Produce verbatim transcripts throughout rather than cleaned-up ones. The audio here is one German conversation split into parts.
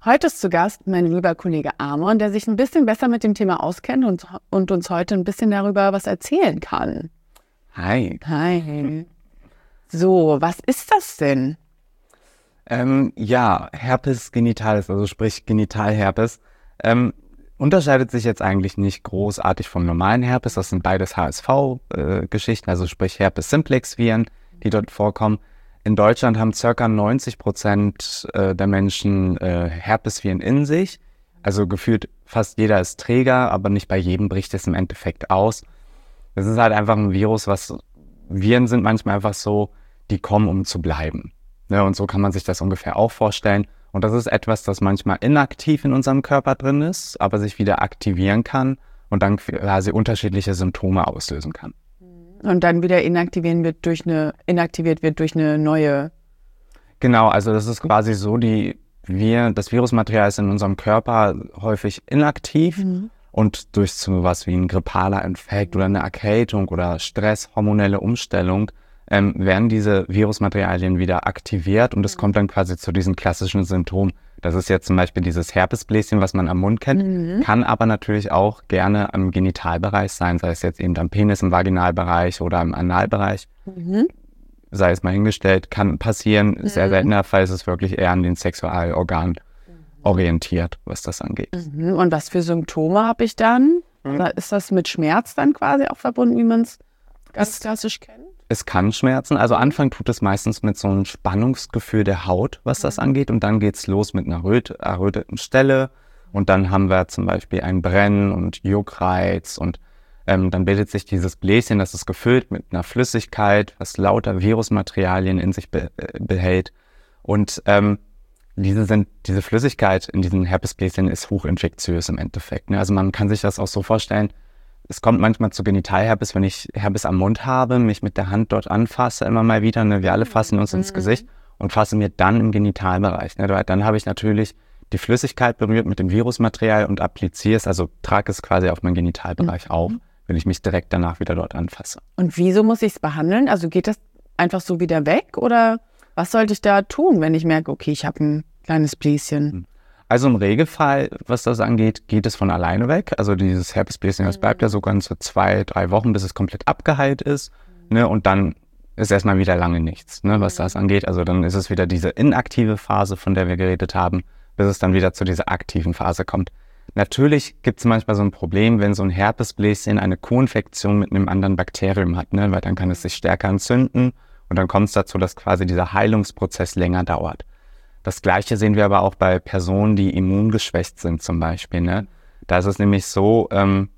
Heute ist zu Gast mein lieber Kollege Amon, der sich ein bisschen besser mit dem Thema auskennt und, und uns heute ein bisschen darüber was erzählen kann. Hi. Hi. So, was ist das denn? Ähm, ja, Herpes genitalis, also sprich Genitalherpes, ähm, unterscheidet sich jetzt eigentlich nicht großartig vom normalen Herpes. Das sind beides H S V-Geschichten, äh, also sprich Herpes-Simplex-Viren, die dort vorkommen. In Deutschland haben ca. neunzig Prozent äh, der Menschen äh, Herpesviren in sich. Also gefühlt fast jeder ist Träger, aber nicht bei jedem bricht es im Endeffekt aus. Das ist halt einfach ein Virus, was Viren sind manchmal einfach so, die kommen, um zu bleiben. Ne, und so kann man sich das ungefähr auch vorstellen. Und das ist etwas, das manchmal inaktiv in unserem Körper drin ist, aber sich wieder aktivieren kann und dann quasi unterschiedliche Symptome auslösen kann. Und dann wieder inaktivieren wird durch eine, inaktiviert wird durch eine neue... Genau, also das ist quasi so, die wir, das Virusmaterial ist in unserem Körper häufig inaktiv mhm. und durch so was wie ein grippaler Infekt oder eine Erkältung oder Stress, hormonelle Umstellung, ähm, werden diese Virusmaterialien wieder aktiviert und es kommt dann quasi zu diesen klassischen Symptomen. Das ist jetzt zum Beispiel dieses Herpesbläschen, was man am Mund kennt, mhm. kann aber natürlich auch gerne am Genitalbereich sein, sei es jetzt eben am Penis, im Vaginalbereich oder im Analbereich. Mhm. Sei es mal hingestellt, kann passieren. Mhm. Sehr seltener Fall ist es wirklich eher an den Sexualorganen mhm. orientiert, was das angeht. Mhm. Und was für Symptome habe ich dann? Mhm. Ist das mit Schmerz dann quasi auch verbunden, wie man es ganz klassisch kennt? Es kann schmerzen. Also Anfang tut es meistens mit so einem Spannungsgefühl der Haut, was das angeht. Und dann geht's los mit einer erröt- erröteten Stelle. Und dann haben wir zum Beispiel ein Brennen und Juckreiz. Und ähm, dann bildet sich dieses Bläschen, das ist gefüllt mit einer Flüssigkeit, was lauter Virusmaterialien in sich be- äh, behält. Und ähm, diese, sind, diese Flüssigkeit in diesen Herpesbläschen ist hochinfektiös im Endeffekt. Ne? Also man kann sich das auch so vorstellen, es kommt manchmal zu Genitalherpes, wenn ich Herpes am Mund habe, mich mit der Hand dort anfasse, immer mal wieder. Ne? Wir alle fassen uns mhm. ins Gesicht und fassen mir dann im Genitalbereich. Ne? Dann habe ich natürlich die Flüssigkeit berührt mit dem Virusmaterial und appliziere es, also trage es quasi auf meinen Genitalbereich mhm. auf, wenn ich mich direkt danach wieder dort anfasse. Und wieso muss ich es behandeln? Also geht das einfach so wieder weg oder was sollte ich da tun, wenn ich merke, okay, ich habe ein kleines Bläschen? Mhm. Also im Regelfall, was das angeht, geht es von alleine weg. Also dieses Herpesbläschen, das bleibt ja so ganze zwei, drei Wochen, bis es komplett abgeheilt ist. Ne? Und dann ist erstmal wieder lange nichts, ne, was das angeht. Also dann ist es wieder diese inaktive Phase, von der wir geredet haben, bis es dann wieder zu dieser aktiven Phase kommt. Natürlich gibt es manchmal so ein Problem, wenn so ein Herpesbläschen eine Co-Infektion mit einem anderen Bakterium hat, ne? Weil dann kann es sich stärker entzünden und dann kommt es dazu, dass quasi dieser Heilungsprozess länger dauert. Das Gleiche sehen wir aber auch bei Personen, die immungeschwächt sind zum Beispiel. Ne? Da ist es nämlich so, ähm,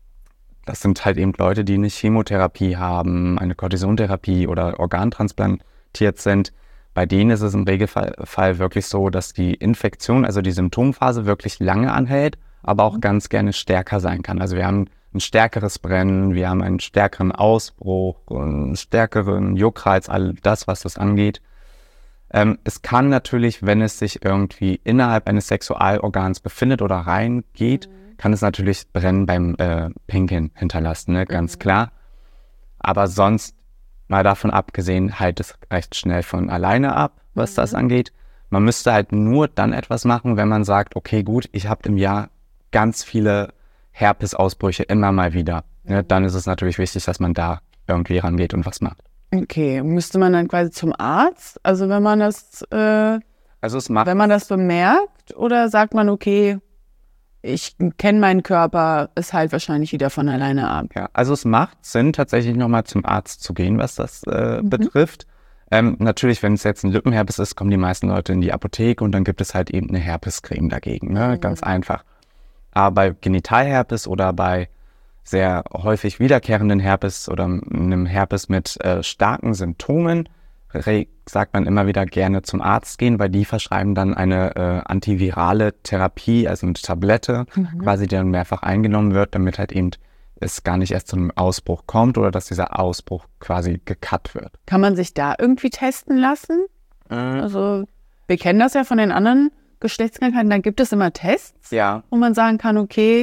das sind halt eben Leute, die eine Chemotherapie haben, eine Kortisontherapie oder organtransplantiert sind. Bei denen ist es im Regelfall wirklich so, dass die Infektion, also die Symptomphase wirklich lange anhält, aber auch ganz gerne stärker sein kann. Also wir haben ein stärkeres Brennen, wir haben einen stärkeren Ausbruch, einen stärkeren Juckreiz, all das, was das angeht. Ähm, es kann natürlich, wenn es sich irgendwie innerhalb eines Sexualorgans befindet oder reingeht, mhm. kann es natürlich Brennen beim äh, Pinkeln hinterlassen, ne? Ganz mhm. klar. Aber sonst, mal davon abgesehen, heilt es recht schnell von alleine ab, was mhm. das angeht. Man müsste halt nur dann etwas machen, wenn man sagt, okay, gut, ich habe im Jahr ganz viele Herpesausbrüche immer mal wieder. Mhm. Ne? Dann ist es natürlich wichtig, dass man da irgendwie rangeht und was macht. Okay, müsste man dann quasi zum Arzt? Also wenn man das, äh, also es macht, wenn man das bemerkt, oder sagt man, okay, ich kenne meinen Körper, es heilt wahrscheinlich wieder von alleine ab? Ja, also es macht Sinn, tatsächlich nochmal zum Arzt zu gehen, was das äh, mhm. betrifft. Ähm, natürlich, wenn es jetzt ein Lippenherpes ist, kommen die meisten Leute in die Apotheke und dann gibt es halt eben eine Herpescreme dagegen, ne? Mhm. Ganz einfach. Aber bei Genitalherpes oder bei sehr häufig wiederkehrenden Herpes oder einem Herpes mit äh, starken Symptomen, sagt man immer wieder gerne zum Arzt gehen, weil die verschreiben dann eine äh, antivirale Therapie, also eine Tablette, mhm. quasi, die dann mehrfach eingenommen wird, damit halt eben es gar nicht erst zu einem Ausbruch kommt oder dass dieser Ausbruch quasi gecut wird. Kann man sich da irgendwie testen lassen? Mhm. Also wir kennen das ja von den anderen Geschlechtskrankheiten, da gibt es immer Tests, ja. wo man sagen kann, okay,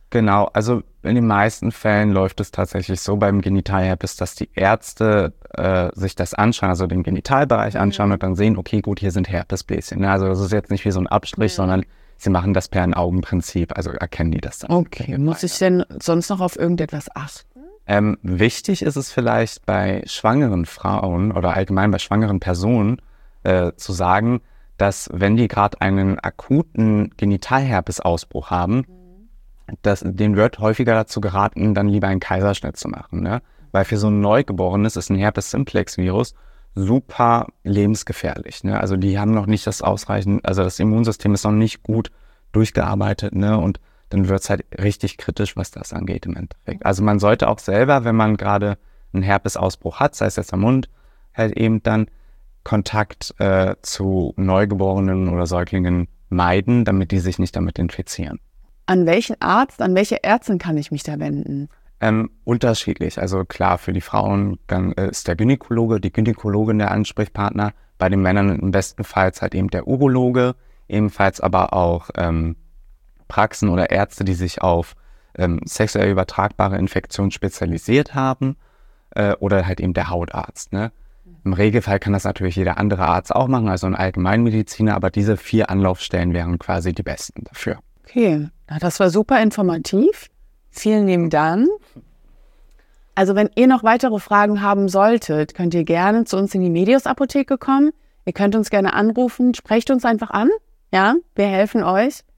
Genau, also in den meisten Fällen läuft es tatsächlich so beim Genitalherpes, dass die Ärzte äh, sich das anschauen, also den Genitalbereich anschauen und dann sehen, okay, gut, hier sind Herpesbläschen. Ne? Also das ist jetzt nicht wie so ein Abstrich, Mhm. sondern sie machen das per ein Augenprinzip, also erkennen die das dann. Okay, muss ich denn sonst noch auf irgendetwas achten? Ähm, wichtig ist es vielleicht bei schwangeren Frauen oder allgemein bei schwangeren Personen äh, zu sagen, dass wenn die gerade einen akuten Genitalherpesausbruch haben, dass, denen wird häufiger dazu geraten, dann lieber einen Kaiserschnitt zu machen. Ne? Weil für so ein Neugeborenes ist ein Herpes-Simplex-Virus super lebensgefährlich. Ne? Also die haben noch nicht das ausreichend, also das Immunsystem ist noch nicht gut durchgearbeitet, ne? Und dann wird es halt richtig kritisch, was das angeht im Endeffekt. Also man sollte auch selber, wenn man gerade einen Herpesausbruch hat, sei es jetzt am Mund, halt eben dann Kontakt äh, zu Neugeborenen oder Säuglingen meiden, damit die sich nicht damit infizieren. An welchen Arzt, an welche Ärztin kann ich mich da wenden? Ähm, unterschiedlich. Also klar, für die Frauen dann, äh, ist der Gynäkologe, die Gynäkologin der Ansprechpartner. Bei den Männern im bestenfalls halt eben der Urologe, ebenfalls aber auch ähm, Praxen oder Ärzte, die sich auf ähm, sexuell übertragbare Infektionen spezialisiert haben äh, oder halt eben der Hautarzt. Ne? Im Regelfall kann das natürlich jeder andere Arzt auch machen, also ein Allgemeinmediziner, aber diese vier Anlaufstellen wären quasi die besten dafür. Okay, na, das war super informativ. Vielen lieben Dank. Also wenn ihr noch weitere Fragen haben solltet, könnt ihr gerne zu uns in die Medios-Apotheke kommen. Ihr könnt uns gerne anrufen, sprecht uns einfach an. Ja, wir helfen euch.